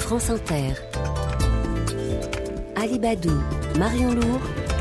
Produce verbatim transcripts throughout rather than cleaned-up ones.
France Inter. Ali Badou, Marion Lourd.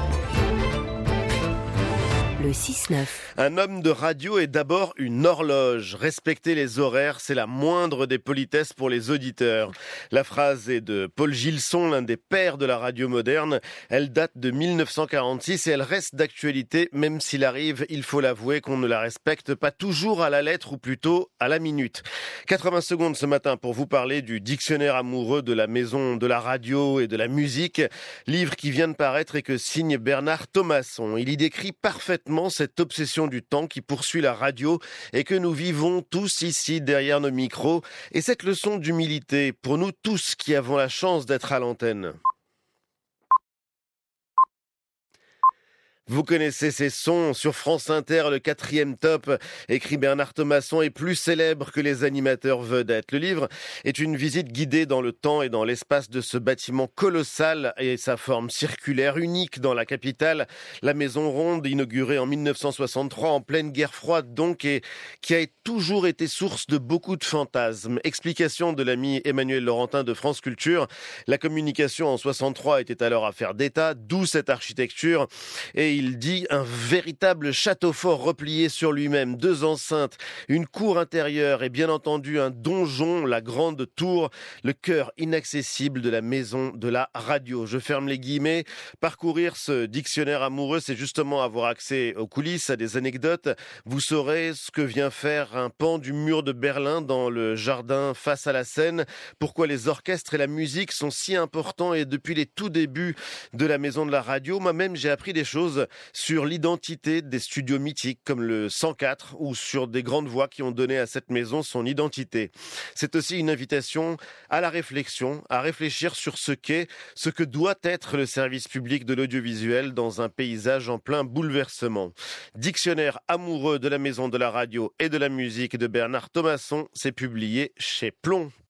Le six neuf. Un homme de radio est d'abord une horloge. Respecter les horaires, c'est la moindre des politesses pour les auditeurs. La phrase est de Paul Gilson, l'un des pères de la radio moderne. Elle date de mille neuf cent quarante-six et elle reste d'actualité, même s'il arrive, il faut l'avouer, qu'on ne la respecte pas toujours à la lettre ou plutôt à la minute. quatre-vingts secondes ce matin pour vous parler du dictionnaire amoureux de la maison de la radio et de la musique. Livre qui vient de paraître et que signe Bernard Thomasson. Il y décrit parfaitement cette obsession du temps qui poursuit la radio et que nous vivons tous ici derrière nos micros, et cette leçon d'humilité pour nous tous qui avons la chance d'être à l'antenne. Vous connaissez ces sons sur France Inter, le quatrième top, écrit Bernard Thomasson, est plus célèbre que les animateurs vedettes. Le livre est une visite guidée dans le temps et dans l'espace de ce bâtiment colossal et sa forme circulaire unique dans la capitale. La Maison Ronde, inaugurée en mille neuf cent soixante-trois, en pleine guerre froide donc, et qui a toujours été source de beaucoup de fantasmes. Explication de l'ami Emmanuel Laurentin de France Culture. La communication en soixante-trois était alors affaire d'État, d'où cette architecture. Et il dit un véritable château fort replié sur lui-même, deux enceintes, une cour intérieure et bien entendu un donjon, la grande tour, le cœur inaccessible de la maison de la radio. Je ferme les guillemets. Parcourir ce dictionnaire amoureux, c'est justement avoir accès aux coulisses, à des anecdotes. Vous saurez ce que vient faire un pan du mur de Berlin dans le jardin face à la Seine, pourquoi les orchestres et la musique sont si importants et depuis les tout débuts de la maison de la radio. Moi-même, j'ai appris des choses sur l'identité des studios mythiques comme le cent quatre ou sur des grandes voix qui ont donné à cette maison son identité. C'est aussi une invitation à la réflexion, à réfléchir sur ce qu'est, ce que doit être le service public de l'audiovisuel dans un paysage en plein bouleversement. Dictionnaire amoureux de la maison de la radio et de la musique de Bernard Thomasson, c'est publié chez Plomb.